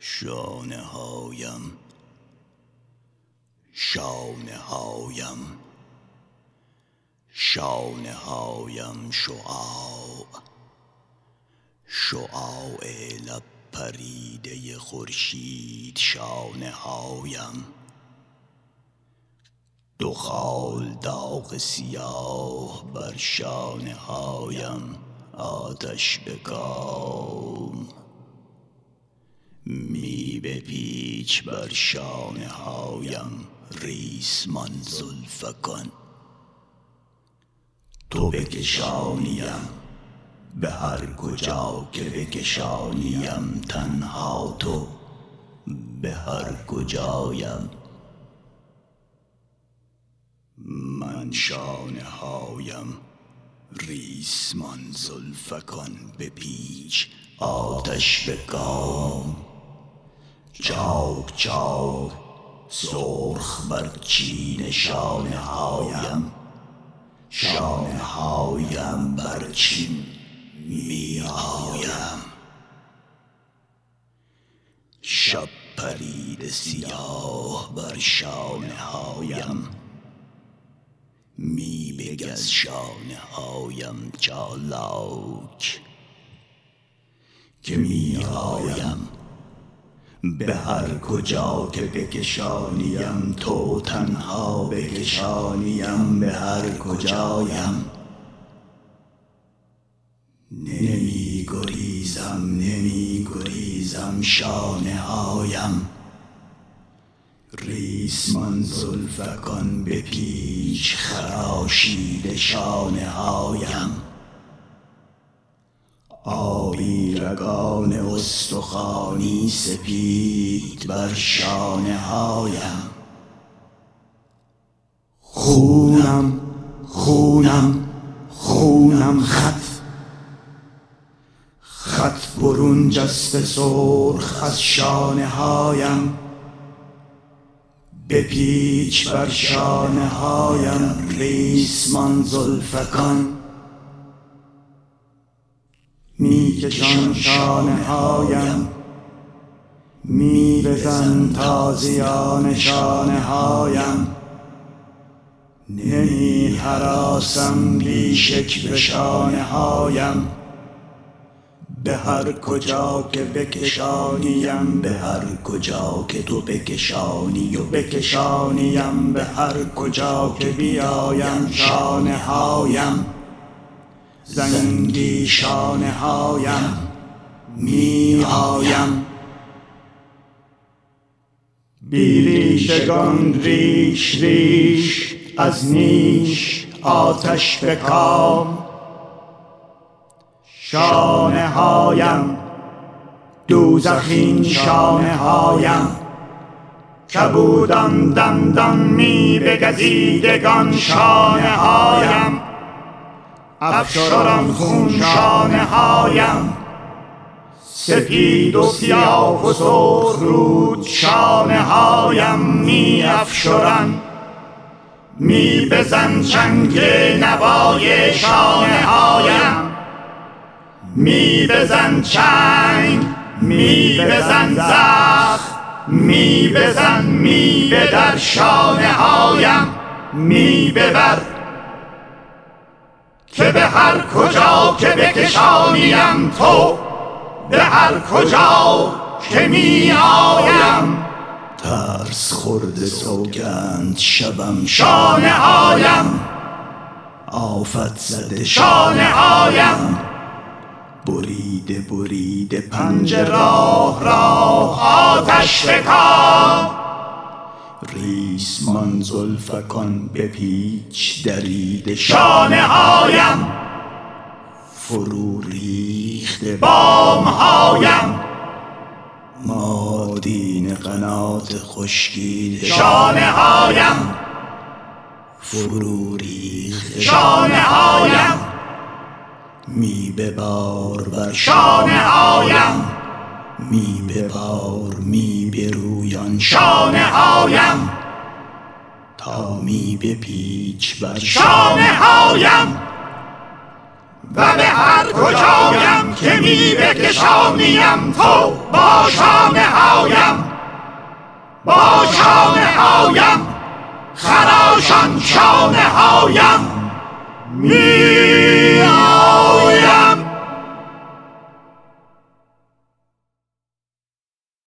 شانه هایم شانه هایم شانه هایم شعاع لب پریده خورشید شانه هایم دو خال داغ سیاه بر شانه هایم آتش به کام می بپیچ بر شانه هایم ریسمان زلفکان تو بکشانیم به هر کجا که بکشانیم تنها تو به هر کجایم من شانه هایم ریسمان زلفکان بپیچ آتش به کام چاک چاک سرخ بر چین شانه هایم شانه هایم بر چین می آیم شب پرید سیاه بر شانه هایم می بگز شانه هایم چالاک که می آیم به هر کجا که بکشانیم تو تنها بکشانیم به هر کجایم نمی گریزم شانه هایم ریسمان زلفکان بپیچ خراشیده شانه هایم آبی رگان استخوانی سپید بر شانه هایم خونم خط برون جسته سرخ از شانه هایم بپیچ بر شانه هایم ریسمان زلفکان میکشان شانه هایم میبزن تازیان شانه هایم نمی هراسم بی شکوه شانه هایم به هر کجا که بکشانیم به هر کجا که تو بکشانی و بکشانیم به هر کجا که بیایم شانه هایم زنگی شانه هایم می آیم بی ریشگان ریش از نیش آتش به کام شانه هایم دوزخین شانه هایم کبودان دندان می بگزیدگان شانه هایم افشران خون شانه هایم سپید و سیاه و سرخ رود شانه هایم می افشران می بزن چنگ نوای شانه هایم می بزن چنگ می بزن زخم می بزن می بدر شانه هایم می ببر که به هر کجا که بکشانیم تو به هر کجا که می آیم ترس خورده سوگند شبم شانه هایم آفت زده شانه هایم بریده پنجه راه آتش بکام ریسمان زلفکان بپیچ دریده شانه هایم فرو ریخته بام هایم مادین قنات خشکیده شانه هایم فرو ریخته شانه هایم می ببار بر شانه هایم می ببار می برویان شانه هایم تا می بپیچ بر شانه هایم و به هر کجایم که می بکشانیم تو با شانه هایم، با شانه